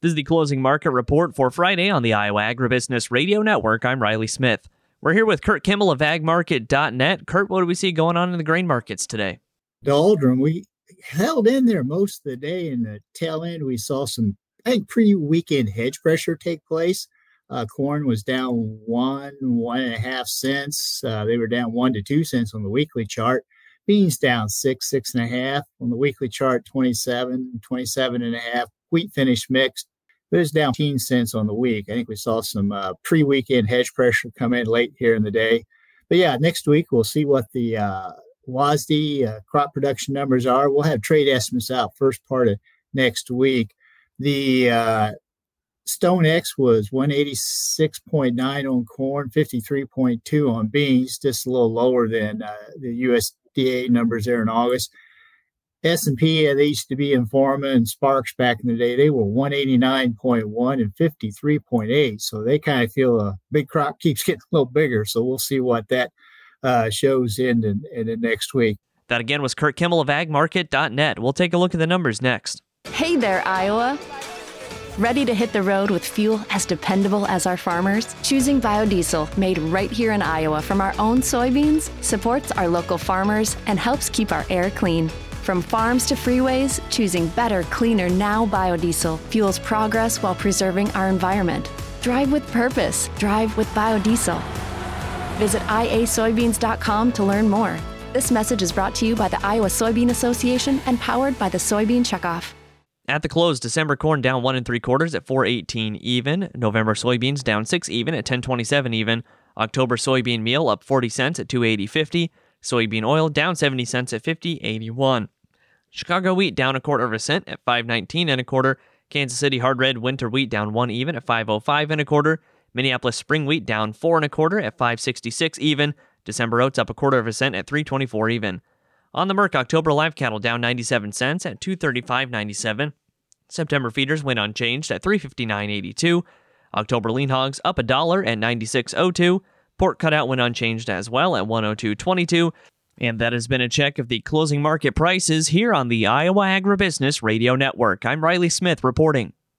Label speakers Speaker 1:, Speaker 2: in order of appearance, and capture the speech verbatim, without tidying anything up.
Speaker 1: This is the closing market report for Friday on the Iowa Agribusiness Radio Network. I'm Riley Smith. We're here with Kurt Kimmel of ag market dot net. Kurt, what do we see going on in the grain markets today?
Speaker 2: Doldrum, we held in there most of the day. In the tail end, we saw some, I think, pre-weekend hedge pressure take place. Uh, corn was down one, one and a half cents. Uh, they were down one to two cents on the weekly chart. Beans down six, six and a half on the weekly chart, twenty-seven, twenty-seven and a half. Wheat finished mixed, but it's down fifteen cents on the week. I think we saw some uh, pre-weekend hedge pressure come in late here in the day. But yeah, next week we'll see what the uh, W A S D uh, crop production numbers are. We'll have trade estimates out first part of next week. The uh, StoneX was one eighty-six point nine on corn, fifty-three point two on beans, just a little lower than uh, the U S D A numbers there in August. S and P, they used to be Informa and Sparks back in the day. They were one eighty-nine point one and fifty-three point eight. So they kind of feel a big crop keeps getting a little bigger. So we'll see what that uh, shows in, in, in the next week.
Speaker 1: That again was Kurt Kimmel of ag market dot net. We'll take a look at the numbers next.
Speaker 3: Hey there, Iowa. Ready to hit the road with fuel as dependable as our farmers? Choosing biodiesel made right here in Iowa from our own soybeans supports our local farmers and helps keep our air clean. From farms to freeways, choosing better, cleaner Now biodiesel fuels progress while preserving our environment. Drive with purpose. Drive with biodiesel. Visit I A soybeans dot com to learn more. This message is brought to you by the Iowa Soybean Association and powered by the Soybean Checkoff.
Speaker 1: At the close, December corn down one and three quarters at four eighteen even. November soybeans down six even at ten twenty-seven even. October soybean meal up forty cents at two eighty fifty. Soybean oil down seventy cents at fifty eighty-one. Chicago wheat down a quarter of a cent at five nineteen and a quarter. Kansas City hard red winter wheat down one even at five oh five and a quarter. Minneapolis spring wheat down four and a quarter at five sixty-six even. December oats up a quarter of a cent at three twenty-four even. On the Merc, October live cattle down ninety-seven cents at two thirty-five ninety-seven. September feeders went unchanged at three fifty-nine eighty-two. October lean hogs up a dollar at ninety-six oh two. Pork cutout went unchanged as well at one oh two twenty-two. And that has been a check of the closing market prices here on the Iowa Agribusiness Radio Network. I'm Riley Smith reporting.